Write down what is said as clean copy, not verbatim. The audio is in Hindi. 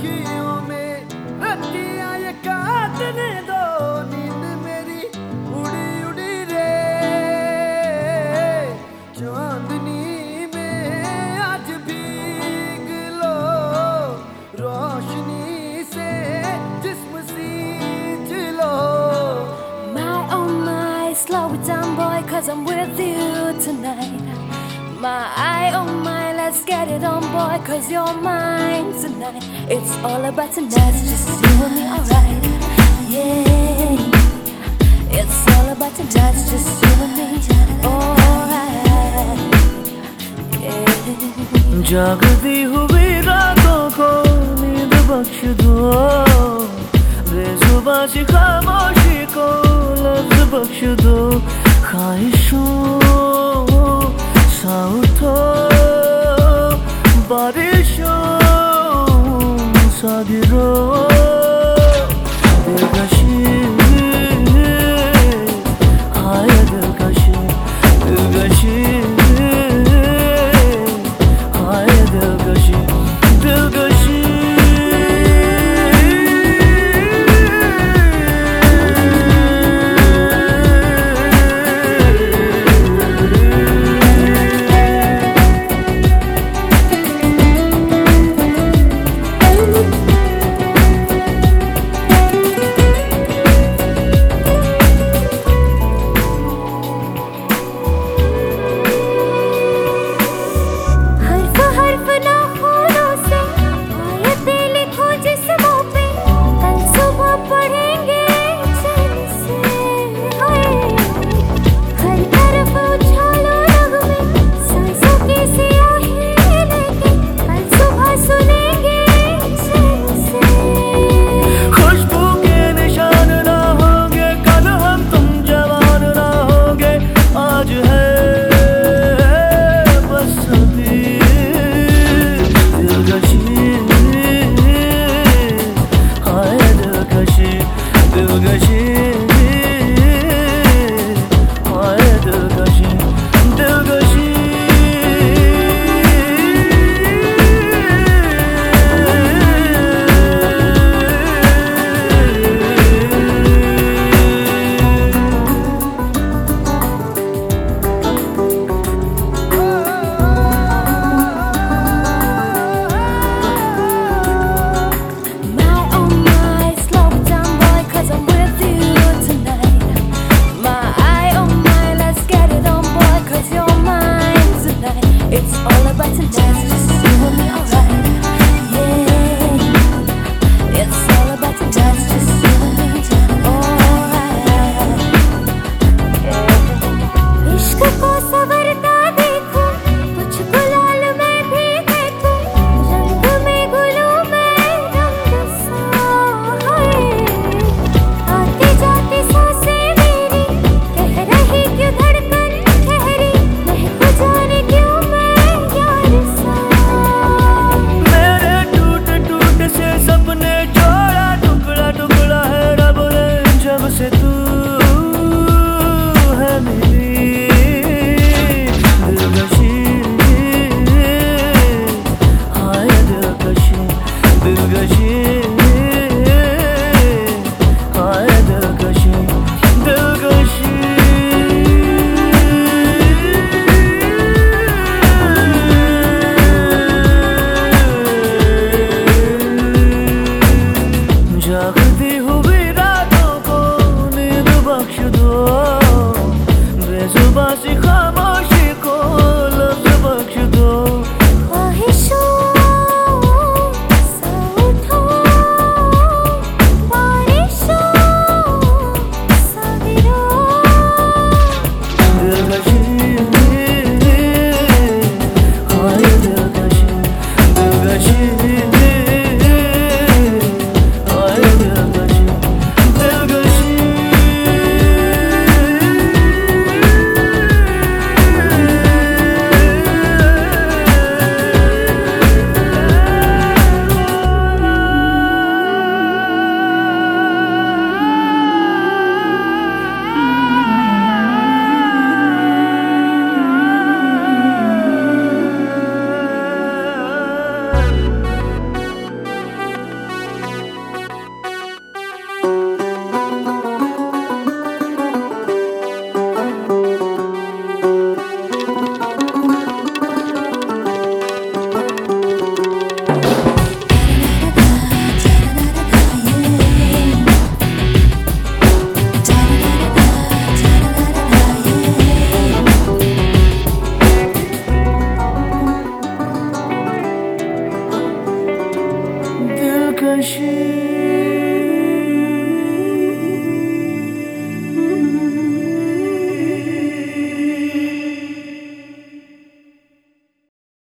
अखियों में रतियां ये काटने दो, नींद मेरी उड़ी उड़ी रे। चांदनी में आज भीग लो, रोशनी से जिस्म सींच लो। My oh my, slow it down boy, 'cause I'm with you tonight. My oh my, let's get it on boy, 'cause you're mine tonight. It's all about tonight, it's just you and me, alright. Yeah, it's all about tonight, it's just you and me, alright. Yeah. जागती हुई रातों को नींद बख्श दो, बेजुबां सी खामोशी को लफ्ज बख्श दो। ख्वाहिशों सा उठो, बारिशों सा गिरो। दिलकशी हाय दिलकशी, दिलकशी हाय दिलकशी, दिलकशी। जागती हुई रातों को नींद बख्श दो, बेजुबां सी खामोशी को लफ्ज बख्श दो। ख्वाहिशों सा उठो, बारिशों सा गिरो। दिलकशी हाय दिलकशी, दिलकशी दिलकशी